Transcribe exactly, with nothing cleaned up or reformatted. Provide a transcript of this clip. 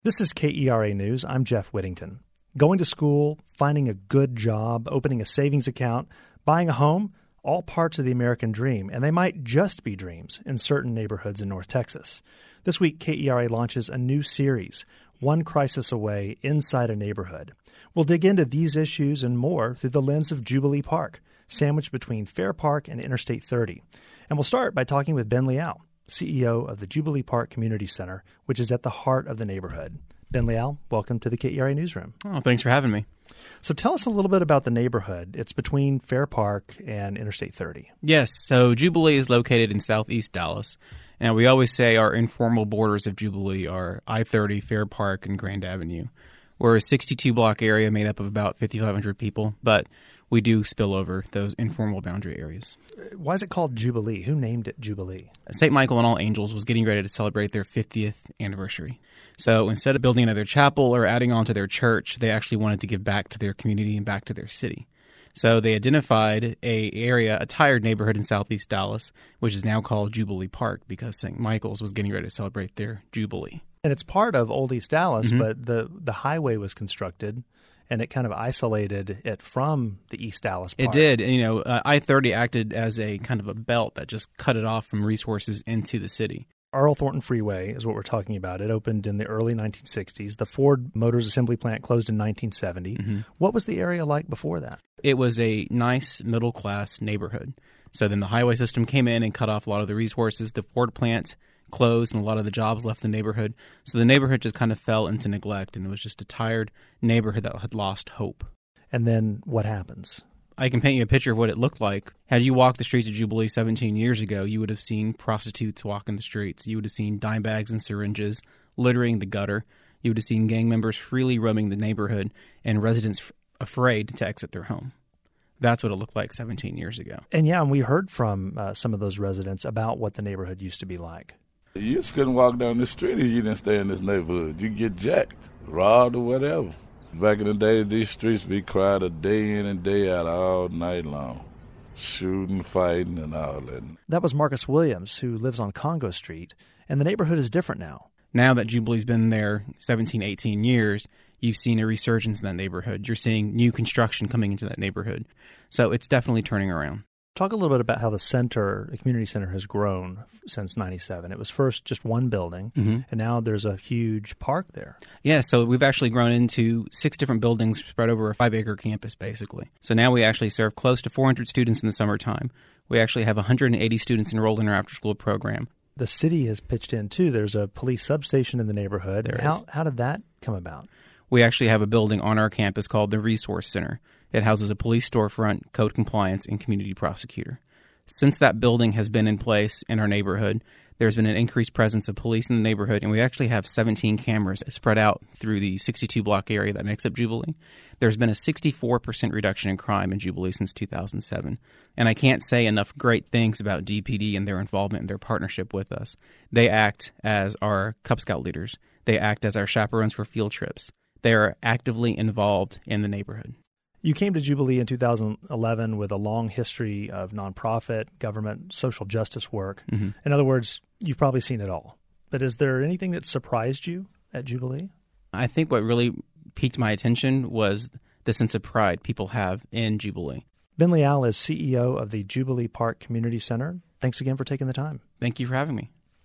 This is K E R A News. I'm Jeff Whittington. Going to school, finding a good job, opening a savings account, buying a home, all parts of the American dream, and they might just be dreams in certain neighborhoods in North Texas. This week, K E R A launches a new series, One Crisis Away Inside a Neighborhood. We'll dig into these issues and more through the lens of Jubilee Park, sandwiched between Fair Park and Interstate thirty. And we'll start by talking with Ben Leal, C E O of the Jubilee Park Community Center, which is at the heart of the neighborhood. Ben Leal, welcome to the K E R A Newsroom. Oh, thanks for having me. So tell us a little bit about the neighborhood. It's between Fair Park and Interstate thirty. Yes, so Jubilee is located in southeast Dallas. And we always say our informal borders of Jubilee are I thirty, Fair Park, and Grand Avenue. We're a sixty-two block area made up of about fifty-five hundred people, but we do spill over those informal boundary areas. Why is it called Jubilee? Who named it Jubilee? Saint Michael and All Angels was getting ready to celebrate their fiftieth anniversary. So instead of building another chapel or adding on to their church, they actually wanted to give back to their community and back to their city. So they identified a area, a tired neighborhood in southeast Dallas, which is now called Jubilee Park because Saint Michael's was getting ready to celebrate their Jubilee. And it's part of Old East Dallas, Mm-hmm. but the, the highway was constructed, and it kind of isolated it from the East Dallas part. It did. And, you know, uh, I thirty acted as a kind of a belt that just cut it off from resources into the city. Earl Thornton Freeway is what we're talking about. It opened in the early nineteen sixties. The Ford Motors Assembly Plant closed in nineteen seventy. Mm-hmm. What was the area like before that? It was a nice middle-class neighborhood. So then the highway system came in and cut off a lot of the resources. The Ford plant closed and a lot of the jobs left the neighborhood. So the neighborhood just kind of fell into neglect, and it was just a tired neighborhood that had lost hope. And then what happens? I can paint you a picture of what it looked like. Had you walked the streets of Jubilee seventeen years ago, you would have seen prostitutes walking the streets. You would have seen dime bags and syringes littering the gutter. You would have seen gang members freely roaming the neighborhood and residents f- afraid to exit their home. That's what it looked like seventeen years ago. And yeah, and we heard from uh, some of those residents about what the neighborhood used to be like. You just couldn't walk down the street if you didn't stay in this neighborhood. You get jacked, robbed, or whatever. Back in the days, these streets be crowded day in and day out all night long. Shooting, fighting, and all that. That was Marcus Williams, who lives on Congo Street, and the neighborhood is different now. Now that Jubilee's been there seventeen, eighteen years, you've seen a resurgence in that neighborhood. You're seeing new construction coming into that neighborhood. So it's definitely turning around. Talk a little bit about how the center, the community center, has grown since ninety-seven. It was first just one building, mm-hmm. and now there's a huge park there. Yeah, so we've actually grown into six different buildings spread over a five-acre campus, basically. So now we actually serve close to four hundred students in the summertime. We actually have one hundred eighty students enrolled in our after-school program. The city has pitched in, too. There's a police substation in the neighborhood. There how, is. How did that come about? We actually have a building on our campus called the Resource Center. It houses a police storefront, code compliance, and community prosecutor. Since that building has been in place in our neighborhood, there's been an increased presence of police in the neighborhood, and we actually have seventeen cameras spread out through the sixty-two block area that makes up Jubilee. There's been a sixty-four percent reduction in crime in Jubilee since two thousand seven. And I can't say enough great things about D P D and their involvement and their partnership with us. They act as our Cub Scout leaders. They act as our chaperones for field trips. They are actively involved in the neighborhood. You came to Jubilee in two thousand eleven with a long history of nonprofit, government, social justice work. Mm-hmm. In other words, you've probably seen it all. But is there anything that surprised you at Jubilee? I think what really piqued my attention was the sense of pride people have in Jubilee. Ben Leal is C E O of the Jubilee Park Community Center. Thanks again for taking the time. Thank you for having me.